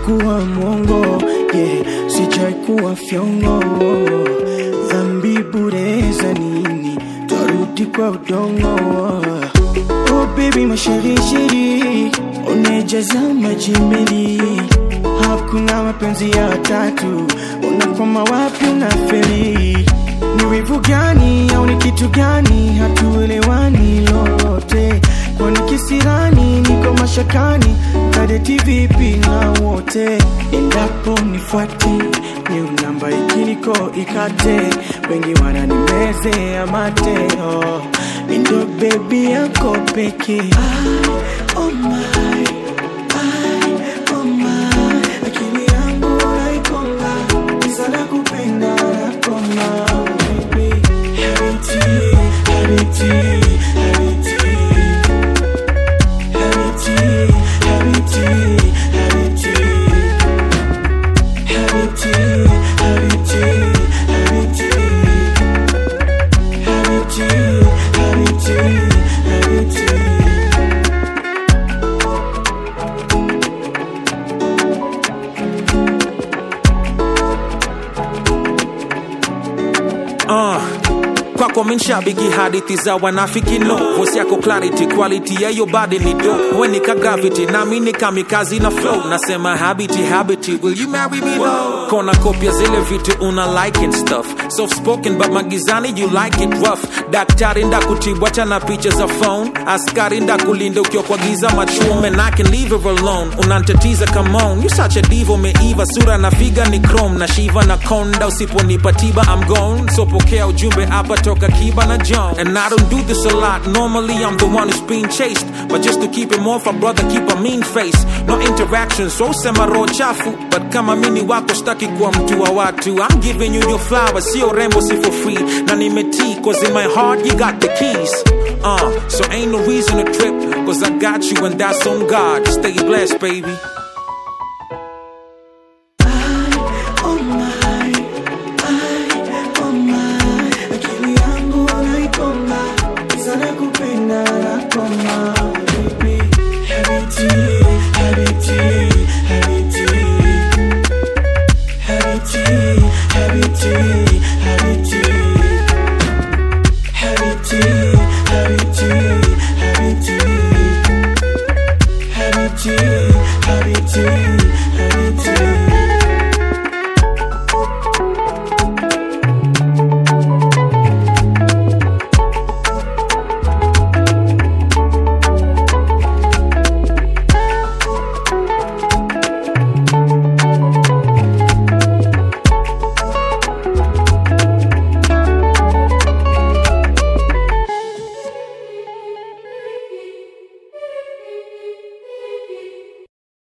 kuwa mwongo, yeah, sijai kuwa fyongo. Dhambi bure za nini, tarudi kwa udongo. Oh baby mashirishiri, unejaza majimili. Hakuna mapenzi ya tatu, unakoma wapi unafeli. Ni wivu gani au ni kitu gani, hatuelewani lolote. Kwani kisirani niko mashakani, kadeti vipi na wote. Endapo nifuate, ni namba ikiniko ikate. Wengi wananimeze amate, oh. Mindo baby yako peke. Oh my, oh my. Akili yangu naikonga, nisana kupenda nakoma. Baby, habiti, habiti. Kwako minshabiki hadithi za wanafiki no. Voice yako clarity, quality ya your body ni dope. When nika gravity, na mini kamikazi na flow. Nasema habiti, will you marry me though? Kona kopia zile vitu una like and stuff. Soft spoken but magizani you like it rough. Daktari nda kutibwa chana picha za phone. Askari nda kulinda ukiwa kwa giza machuo. Man I can leave her alone, unantetiza come on. You such a diva umeiva, sura na figa ni chrome. Na shiva na konda, usiponipa tiba I'm gone. So pokea ujumbe hapa toka Kiba na John. And I don't do this a lot, normally I'm the one who's being chased. But just to keep him off, a brother keep a mean face. No interaction, so sema roho chafu. But kama mini wako staki kuwa mtu wa watu. I'm giving you your flowers, sio rembo si for free. Na nimeti, cause in my heart you got the keys. So ain't no reason to trip, cause I got you and that's on God. Stay blessed baby.